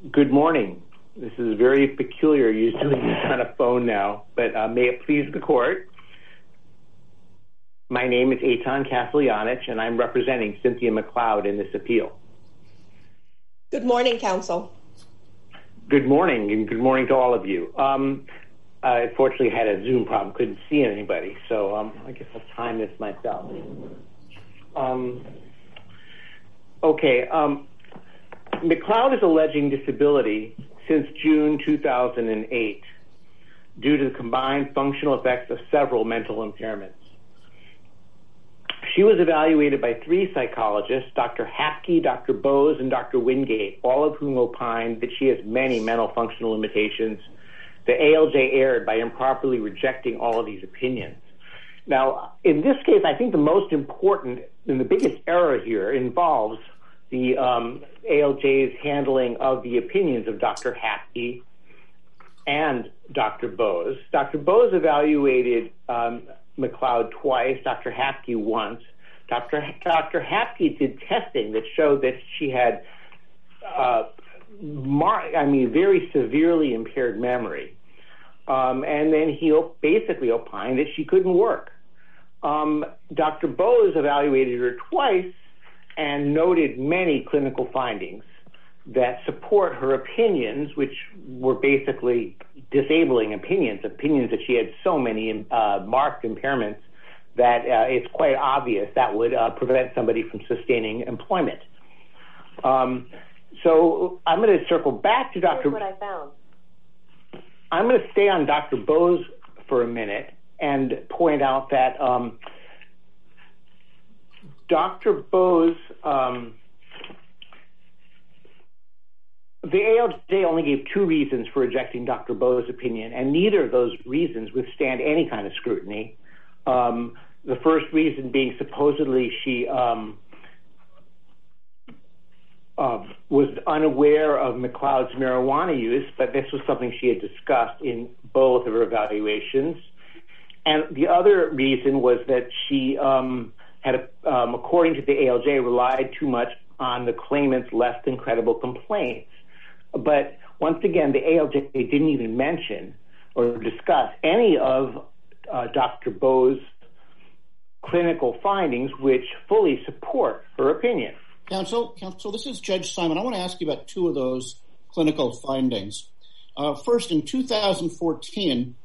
Good morning. This is very peculiar doing this on a phone now, but may it please the court. My name is Eitan Kasteljanich, and I'm representing Cynthia McLeod in this appeal. Good morning, counsel. Good morning, and good morning to all of you. I unfortunately had a Zoom problem, couldn't see anybody, so I guess I'll time this myself. McLeod is alleging disability since June 2008 due to the combined functional effects of several mental impairments. She was evaluated by 3 psychologists, Dr. Hapke, Dr. Bose, and Dr. Wingate, all of whom opined that she has many mental functional limitations. The ALJ erred by improperly rejecting all of these opinions. Now, in this case, I think the most important and the biggest error here involves the ALJ's handling of the opinions of Dr. Hapke and Dr. Bose. Dr. Bose evaluated McLeod twice, Dr. Hapke once. Dr. Hapke did testing that showed that she had very severely impaired memory. And then he basically opined that she couldn't work. Dr. Bose evaluated her twice and noted many clinical findings that support her opinions, which were basically disabling opinions that she had so many marked impairments that it's quite obvious that would prevent somebody from sustaining employment. So I'm going to circle back to Dr. Here's what I found. I'm going to stay on Dr. Bose for a minute and point out that Dr. Bose, the ALJ only gave 2 reasons for rejecting Dr. Bose's opinion, and neither of those reasons withstand any kind of scrutiny. The first reason being supposedly she was unaware of McLeod's marijuana use, but this was something she had discussed in both of her evaluations. And the other reason was that she had, according to the ALJ, relied too much on the claimant's less than credible complaints. But once again, the ALJ didn't even mention or discuss any of Dr. Bose's clinical findings, which fully support her opinion. Counsel, this is Judge Simon. I want to ask you about 2 of those clinical findings. First, in 2014,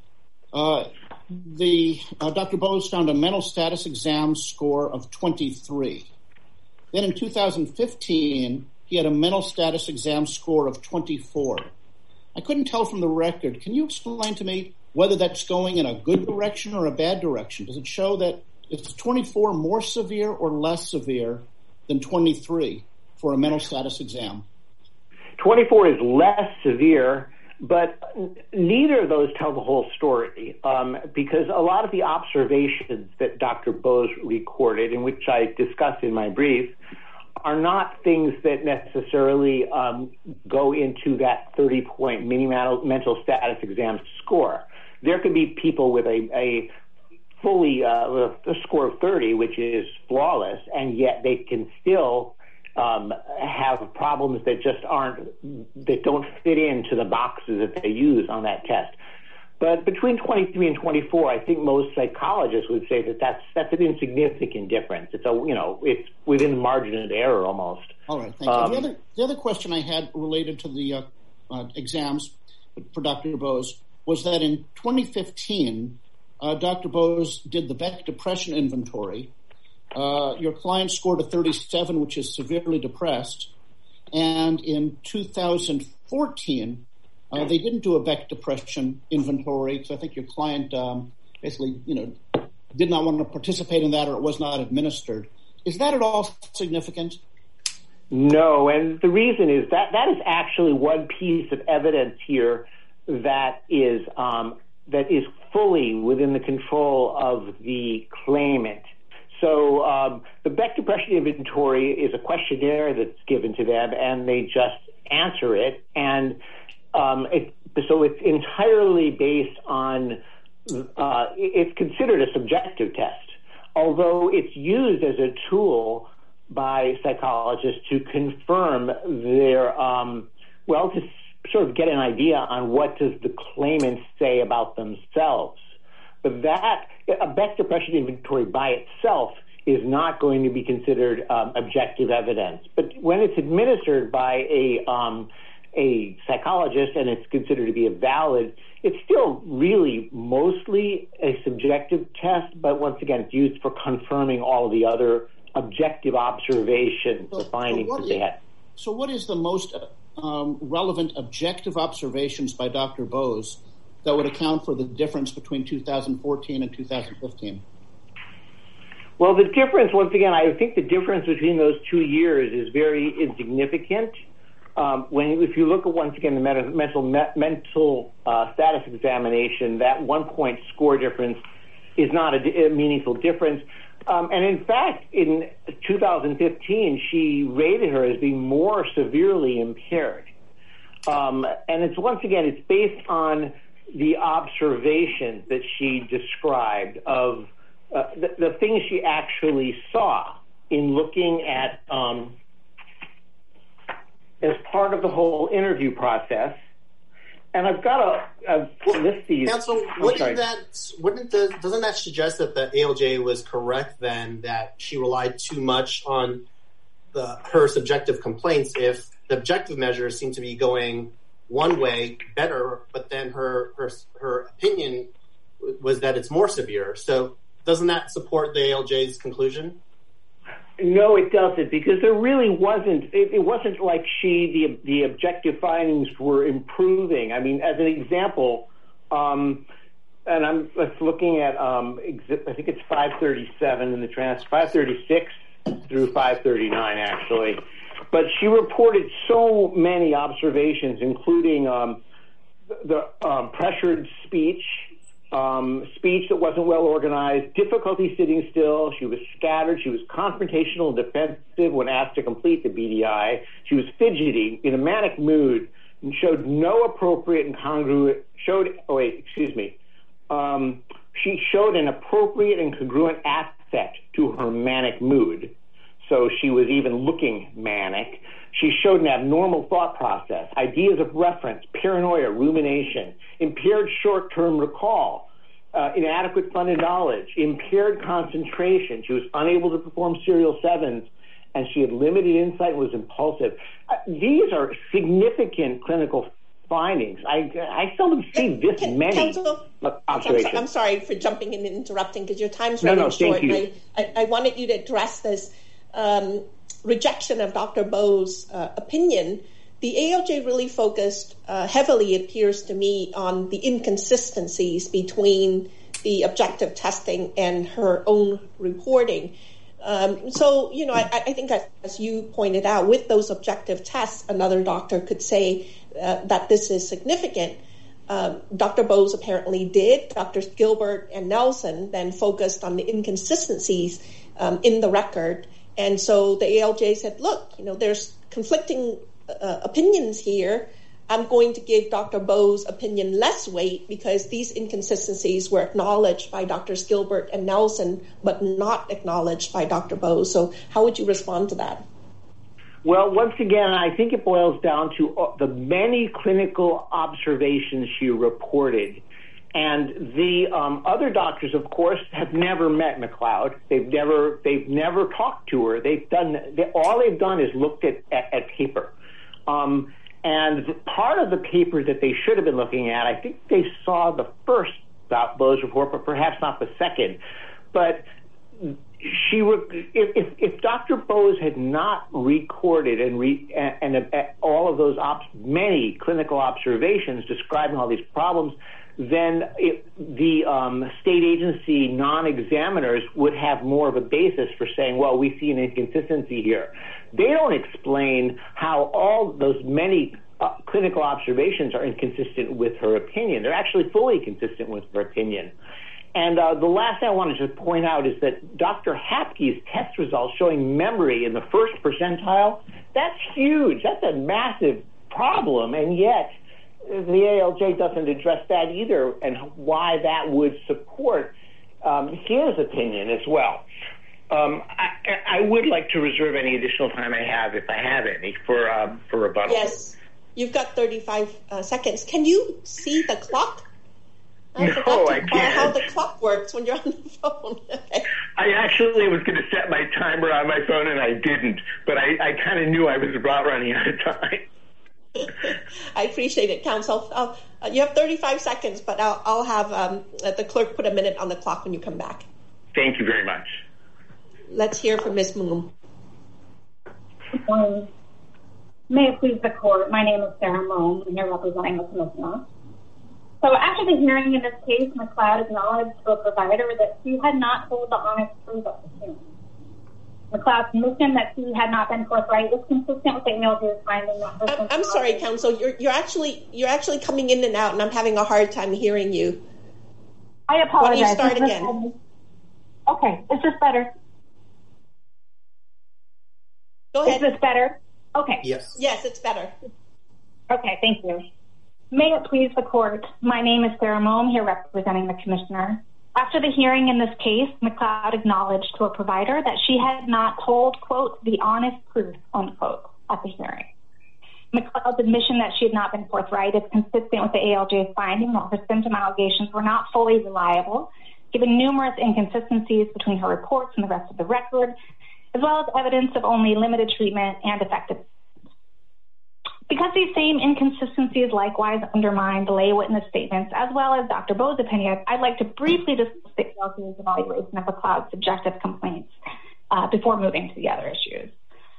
Dr. Bose found a mental status exam score of 23. Then in 2015, he had a mental status exam score of 24. I couldn't tell from the record. Can you explain to me whether that's going in a good direction or a bad direction? Does it show that is 24 more severe or less severe than 23 for a mental status exam? 24 is less severe, but neither of those tell the whole story, because a lot of the observations that Dr. Bose recorded, in which I discussed in my brief, are not things that necessarily go into that 30-point mini mental status exam score. There could be people with a fully a score of 30, which is flawless, and yet they can still have problems that don't fit into the boxes that they use on that test. But between 23 and 24, I think most psychologists would say that that's an insignificant difference. It's it's within the margin of error almost. All right, thank you. The other question I had related to the exams for Dr. Bose was that in 2015, Dr. Bose did the Beck Depression Inventory. Your client scored a 37, which is severely depressed. And in 2014, they didn't do a Beck Depression Inventory because I think your client basically, did not want to participate in that, or it was not administered. Is that at all significant? No, and the reason is that is actually one piece of evidence here that is fully within the control of the claimant. So the Beck Depression Inventory is a questionnaire that's given to them, and they just answer it. And so it's entirely based on, it's considered a subjective test, although it's used as a tool by psychologists to confirm their well, to sort of get an idea on what does the claimant say about themselves. But that, a Beck depression inventory by itself is not going to be considered objective evidence. But when it's administered by a psychologist and it's considered to be a valid, it's still really mostly a subjective test, but once again, it's used for confirming all of the other objective observations, the findings that they had. So what is the most relevant objective observations by Dr. Bose that would account for the difference between 2014 and 2015? Well, the difference, once again, I think the difference between those 2 years is very insignificant. If you look at, once again, the mental status examination, that 1-point score difference is not a meaningful difference. And in fact, in 2015, she rated her as being more severely impaired. And it's, once again, it's based on the observations that she described of the things she actually saw in looking at as part of the whole interview process. And I've got to list these. Counsel, doesn't that suggest that the ALJ was correct then, that she relied too much on her subjective complaints if the objective measures seem to be going one way better, but then her opinion was that it's more severe? So doesn't that support the ALJ's conclusion? No, it doesn't, because there really wasn't. It wasn't like the objective findings were improving. I mean, as an example, and I'm looking at I think it's 537 in the transcript, 536 through 539 actually. But she reported so many observations, including the pressured speech. Speech that wasn't well organized, difficulty sitting still, she was scattered, she was confrontational and defensive when asked to complete the BDI, she was fidgety, in a manic mood, and showed no appropriate and congruent, she showed an appropriate and congruent affect to her manic mood, so she was even looking manic. She showed an abnormal thought process, ideas of reference, paranoia, rumination, impaired short-term recall, inadequate funded knowledge, impaired concentration. She was unable to perform serial sevens, and she had limited insight and was impulsive. These are significant clinical findings. I seldom see this many observations. I'm sorry for jumping in and interrupting because your time's running short. Thank you. I wanted you to address this rejection of Dr. Bowe's opinion. The ALJ really focused heavily, it appears to me, on the inconsistencies between the objective testing and her own reporting. So, I think as you pointed out, with those objective tests, another doctor could say that this is significant. Dr. Bose apparently did. Drs. Gilbert and Nelson then focused on the inconsistencies in the record. And so the ALJ said, look, there's conflicting opinions here. I'm going to give Dr. Bowe's opinion less weight because these inconsistencies were acknowledged by Drs. Gilbert and Nelson, but not acknowledged by Dr. Bowe. So how would you respond to that? Well, once again, I think it boils down to the many clinical observations she reported. And the other doctors, of course, have never met McLeod. They've never talked to her. All they've done is looked at paper. And part of the paper that they should have been looking at, I think they saw the first Bose report, but perhaps not the second. But if Dr. Bose had not recorded and all of those many clinical observations describing all these problems, then the state agency non-examiners would have more of a basis for saying, well, we see an inconsistency here. They don't explain how all those many clinical observations are inconsistent with her opinion. They're actually fully consistent with her opinion. And the last thing I wanted to point out is that Dr. Hapke's test results showing memory in the first percentile, that's huge. That's a massive problem, and yet the ALJ doesn't address that either, and why that would support his opinion as well. I would like to reserve any additional time I have, if I have any, for rebuttal. Yes. You've got 35 seconds. Can you see the clock? I can't. How the clock works when you're on the phone. Okay. I actually was going to set my timer on my phone, and I didn't. But I kind of knew I was about running out of time. I appreciate it, counsel. You have 35 seconds, but I'll have the clerk put a minute on the clock when you come back. Thank you very much. Let's hear from Ms. Moon. Good morning. May it please the court, my name is Sarah Moon. I'm here representing the commissioner. So after the hearing in this case, McLeod acknowledged to a provider that she had not told the honest truth of the hearing. McLeod's admission that she had not been forthright was consistent with the ALJ's finding that I'm sorry, counsel. You're actually coming in and out, and I'm having a hard time hearing you. I apologize. Why don't you start again? Okay, is this better? Go ahead. Is this better? Okay. Yes. Yes, it's better. Okay, thank you. May it please the court, my name is Sarah Moe, here representing the commissioner. After the hearing in this case, McLeod acknowledged to a provider that she had not told, quote, the honest truth, unquote, at the hearing. McLeod's admission that she had not been forthright is consistent with the ALJ's finding that her symptom allegations were not fully reliable, given numerous inconsistencies between her reports and the rest of the record, as well as evidence of only limited treatment and effective. Because these same inconsistencies likewise undermine the lay witness statements, as well as Dr. Bowe's opinion, I'd like to briefly discuss the ALJ's evaluation of McLeod's subjective complaints before moving to the other issues.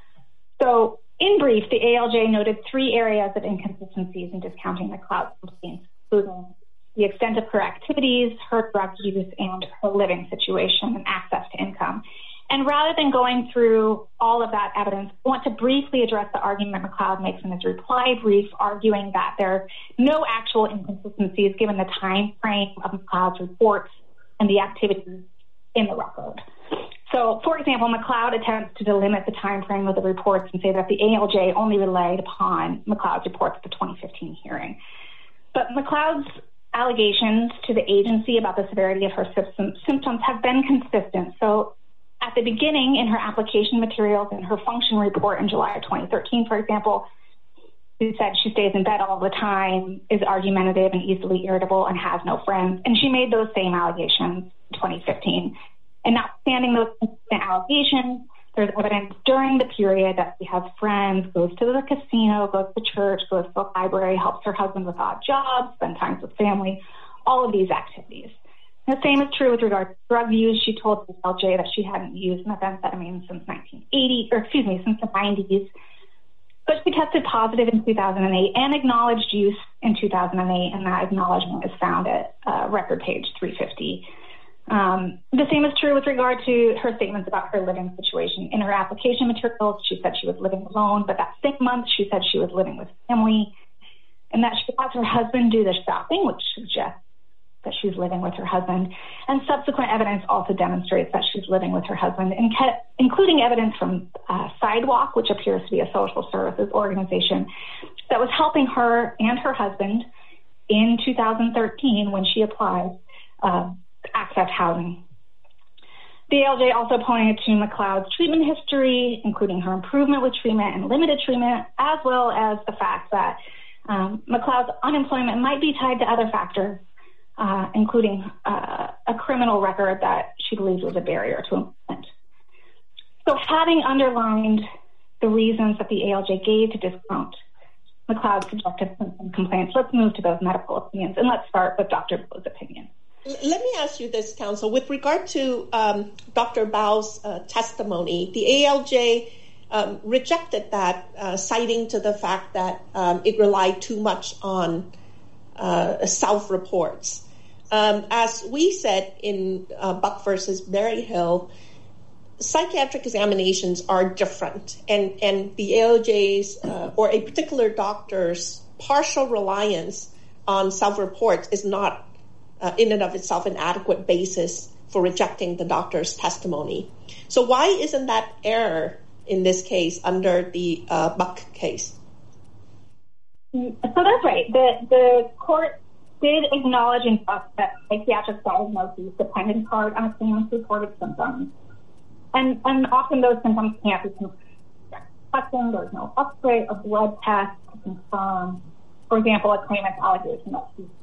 So, in brief, the ALJ noted 3 areas of inconsistencies in discounting McLeod's complaints, including the extent of her activities, her drug use, and her living situation and access to income. And rather than going through all of that evidence, I want to briefly address the argument McLeod makes in his reply brief, arguing that there are no actual inconsistencies given the time frame of McLeod's reports and the activities in the record. So, for example, McLeod attempts to delimit the time frame of the reports and say that the ALJ only relied upon McLeod's reports at the 2015 hearing. But McLeod's allegations to the agency about the severity of her symptoms have been consistent. So, at the beginning, in her application materials and her function report in July of 2013, for example, she said she stays in bed all the time, is argumentative and easily irritable, and has no friends. And she made those same allegations in 2015. And notwithstanding those consistent allegations, there's evidence during the period that she has friends, goes to the casino, goes to church, goes to the library, helps her husband with odd jobs, spends time with family, all of these activities. The same is true with regard to drug use. She told the ALJ that she hadn't used methamphetamine since since the 90s. But she tested positive in 2008 and acknowledged use in 2008, and that acknowledgement is found at record page 350. The same is true with regard to her statements about her living situation. In her application materials, she said she was living alone, but that same month she said she was living with family, and that she has her husband do the shopping, which suggests that she's living with her husband, and subsequent evidence also demonstrates that she's living with her husband, including evidence from Sidewalk, which appears to be a social services organization that was helping her and her husband in 2013 when she applied to access housing. The ALJ also pointed to McLeod's treatment history, including her improvement with treatment and limited treatment, as well as the fact that McLeod's unemployment might be tied to other factors, including a criminal record that she believes was a barrier to employment. So having underlined the reasons that the ALJ gave to discount McLeod's subjective symptom complaints, let's move to those medical opinions, and let's start with Dr. Bowe's opinion. Let me ask you this, counsel. With regard to Dr. Bao's testimony, the ALJ rejected that, citing to the fact that it relied too much on self-reports. As we said in Buck versus Berryhill, psychiatric examinations are different, and the ALJ's or a particular doctor's partial reliance on self-reports is not in and of itself an adequate basis for rejecting the doctor's testimony. So why isn't that error in this case under the Buck case? So that's right. The court did acknowledge in Buck that psychiatric diagnoses depend in part on a claimant's reported symptoms. And often those symptoms can't be tested. There's no X-ray, a blood test, confirm, for example, a claimant's allegation that she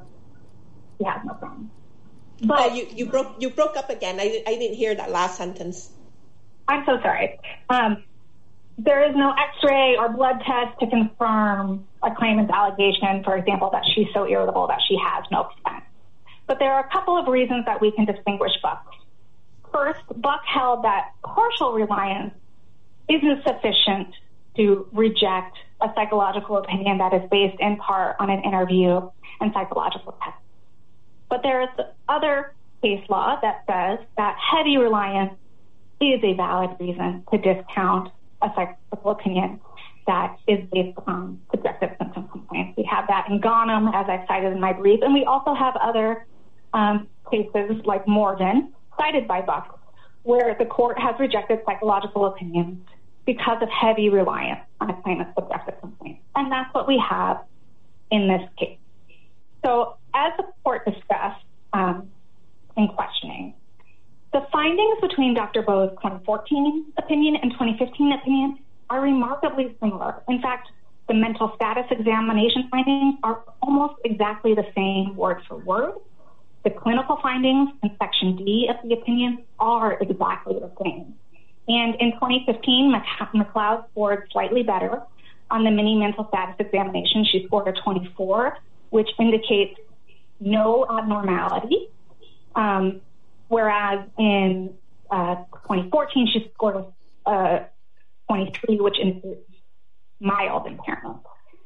has no friends. But you broke up again. I didn't hear that last sentence. I'm so sorry. There is no X-ray or blood test to confirm a claimant's allegation, for example, that she's so irritable that she has no friends. But there are a couple of reasons that we can distinguish Buck. First, Buck held that partial reliance isn't sufficient to reject a psychological opinion that is based in part on an interview and psychological tests. But there is other case law that says that heavy reliance is a valid reason to discount a psychological opinion that is based on subjective symptom complaints. We have that in Ghanem, as I cited in my brief, and we also have other cases like Morgan, cited by Buck, where the court has rejected psychological opinions because of heavy reliance on a claimant's subjective complaint. And that's what we have in this case. So as the court discussed in questioning, the findings between Dr. Bowe's 2014 opinion and 2015 opinion are remarkably similar. In fact, the mental status examination findings are almost exactly the same word for word. The clinical findings in Section D of the opinion are exactly the same. And in 2015, McLeod scored slightly better on the mini mental status examination. She scored a 24, which indicates no abnormality. Whereas in 2014, she scored a 23, which indicates mild impairment.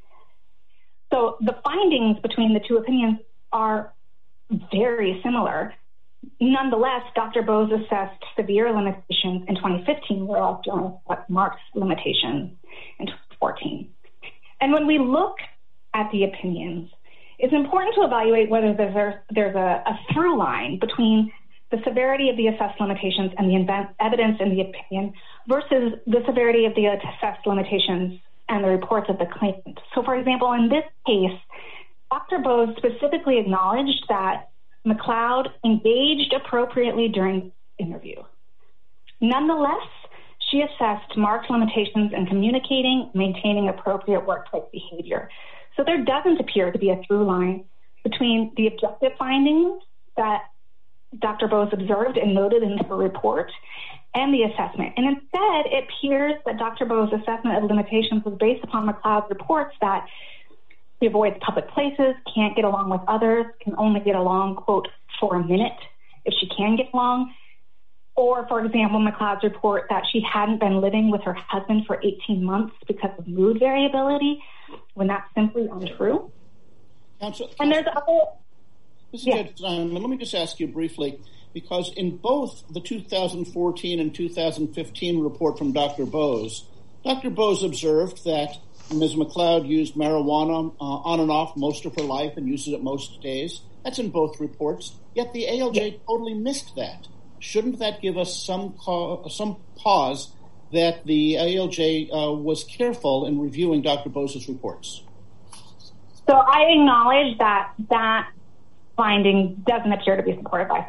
So the findings between the two opinions are very similar. Nonetheless, Dr. Bowes assessed severe limitations in 2015, whereas Jonas marked limitations in 2014. And when we look at the opinions, it's important to evaluate whether there's a through line between the severity of the assessed limitations and the evidence in the opinion versus the severity of the assessed limitations and the reports of the claimant. So, for example, in this case, Dr. Bowes specifically acknowledged that McLeod engaged appropriately during the interview. Nonetheless, she assessed marked limitations in communicating, maintaining appropriate workplace behavior. So there doesn't appear to be a through line between the objective findings that Dr. Bowes observed and noted in her report and the assessment. And instead, it appears that Dr. Bowes' assessment of limitations was based upon McLeod's reports that she avoids public places, can't get along with others, can only get along, quote, for a minute if she can get along. Or, for example, McLeod's report that she hadn't been living with her husband for 18 months because of mood variability, when that's simply untrue. And there's other... Judge Simon, let me just ask you briefly, because in both the 2014 and 2015 report from Dr. Bowes observed that Ms. McLeod used marijuana on and off most of her life and uses it most days. That's in both reports. Yet the ALJ totally missed that. Shouldn't that give us some pause that the ALJ was careful in reviewing Dr. Bowes' reports? So I acknowledge that finding doesn't appear to be supported by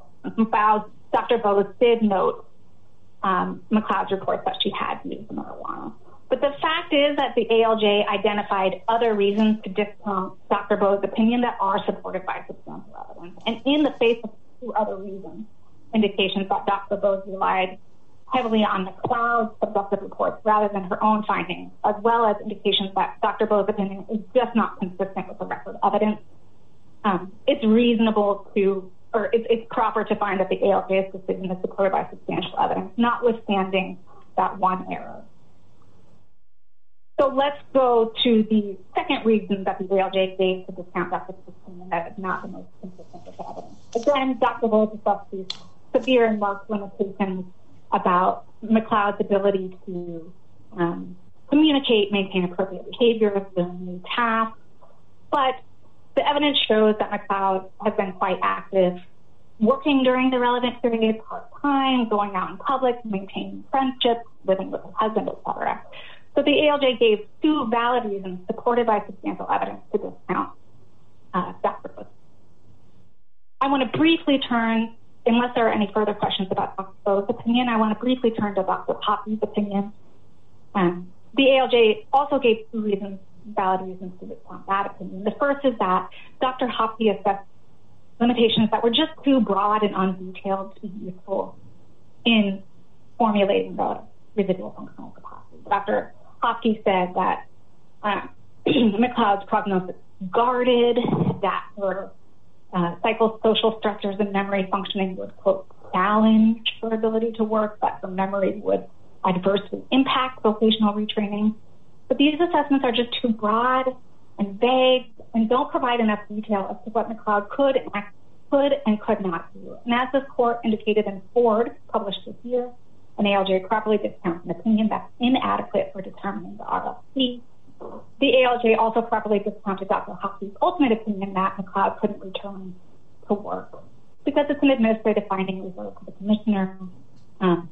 Dr. Bowes did note McLeod's report that she had used marijuana. But the fact is that the ALJ identified other reasons to discount Dr. Bowes' opinion that are supported by substantial evidence. And in the face of two other reasons, indications that Dr. Bowes relied heavily on McLeod's subjective reports rather than her own findings, as well as indications that Dr. Bowes' opinion is just not consistent with the record evidence, it's reasonable to, or it's proper to find that the ALJ's decision is supported by substantial evidence, notwithstanding that one error. So let's go to the second reason that the ALJ gave to discount Dr. Bowes' opinion that is not the most consistent with the evidence. Again, Dr. Bowes discussed these severe and marked limitations about McLeod's ability to communicate, maintain appropriate behavior, learn new tasks. But the evidence shows that McLeod has been quite active, working during the relevant period, part-time, going out in public, maintaining friendships, living with her husband, etc. So the ALJ gave two valid reasons supported by substantial evidence to discount Dr. Bowes. I want to briefly turn, unless there are any further questions about Dr. Bowes' opinion, I want to briefly turn to Dr. Poppy's opinion. The ALJ also gave two reasons valid reasons to discount that opinion. The first is that Dr. Hopke assessed limitations that were just too broad and undetailed to be useful in formulating the residual functional capacity. Dr. Hopke said that McLeod's prognosis guarded, that her psychosocial stressors and memory functioning would, quote, challenge her ability to work, that her memory would adversely impact vocational retraining. But these assessments are just too broad and vague and don't provide enough detail as to what McLeod could and could not do. And as this court indicated in Ford, published this year, an ALJ properly discounts an opinion that's inadequate for determining the RLC. The ALJ also properly discounted Dr. Hopke's ultimate opinion that McLeod couldn't return to work because it's an administrative finding reserved to the commissioner, and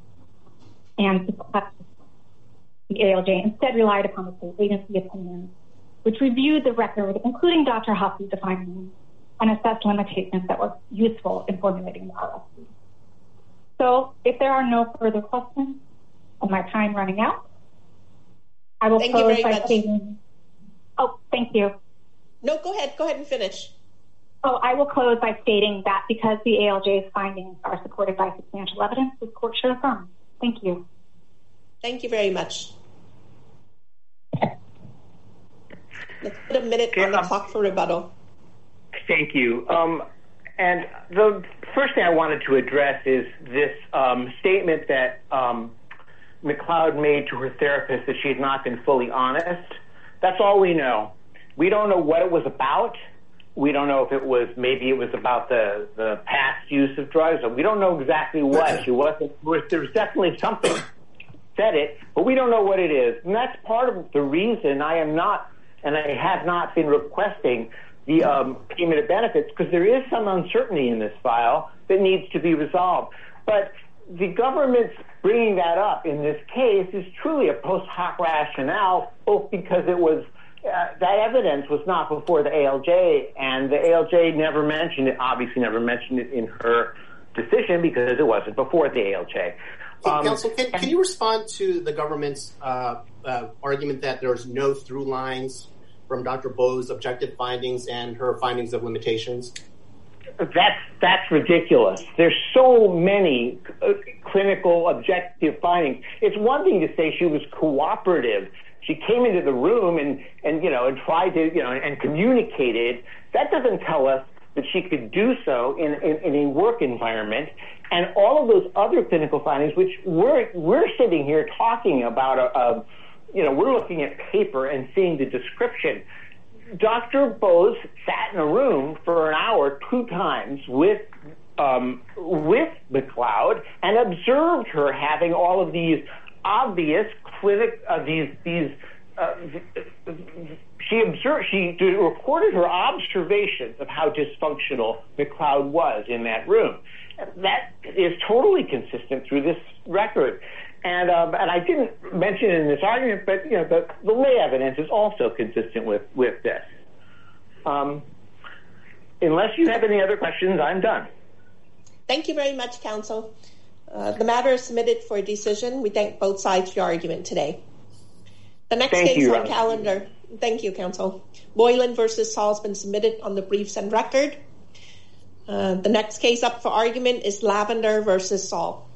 the ALJ instead relied upon the state agency opinion, which reviewed the record, including Dr. Hopke's findings, and assessed limitations that were useful in formulating the RLC. So if there are no further questions, and my time running out, I will close by stating... Oh, thank you. No, go ahead and finish. Oh, I will close by stating that because the ALJ's findings are supported by substantial evidence, this court should affirm. Thank you. Thank you very much. Let's put a minute on the clock for rebuttal. Thank you. And the first thing I wanted to address is this statement that McLeod made to her therapist that she had not been fully honest. That's all we know. We don't know what it was about. We don't know if maybe it was about the past use of drugs. We don't know exactly what. There's definitely something said it, but we don't know what it is. And that's part of the reason I have not been requesting the payment of benefits, because there is some uncertainty in this file that needs to be resolved. But the government's bringing that up in this case is truly a post hoc rationale, both because it was that evidence was not before the ALJ, and the ALJ never mentioned it in her decision because it wasn't before the ALJ. Counsel, can you respond to the government's argument that there's no through lines from Dr. Bowe's objective findings and her findings of limitations? That's ridiculous. There's so many clinical objective findings. It's one thing to say she was cooperative. She came into the room and tried to, and communicated. That doesn't tell us that she could do so in a work environment. And all of those other clinical findings, which we're sitting here talking about, we're looking at paper and seeing the description. Dr. Bose sat in a room for an hour 2 times with McLeod and observed her having all of these obvious she recorded her observations of how dysfunctional McLeod was in that room. That is totally consistent through this record. And I didn't mention it in this argument, but the lay evidence is also consistent with this. Unless you have any other questions, I'm done. Thank you very much, counsel. The matter is submitted for a decision. We thank both sides for your argument today. The next case on calendar. Thank you, counsel. Boylan versus Saul has been submitted on the briefs and record. The next case up for argument is Lavender versus Saul.